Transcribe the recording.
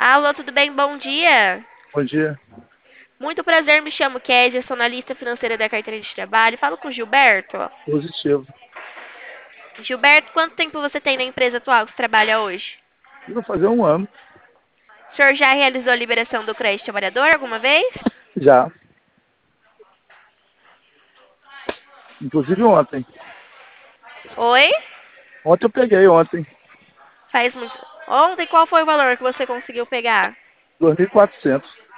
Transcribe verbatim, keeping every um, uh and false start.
Alô, tudo bem? Bom dia. Bom dia. Muito prazer, me chamo Kézia, sou analista financeira da carteira de trabalho. Falo com o Gilberto. Positivo. Gilberto, quanto tempo você tem na empresa atual que você trabalha hoje? E vai fazer um ano O senhor já realizou a liberação do crédito trabalhador alguma vez? já. Inclusive ontem. Oi? Ontem eu peguei, ontem. Faz muito. Ontem, qual foi o valor que você conseguiu pegar? dois mil e quatrocentos.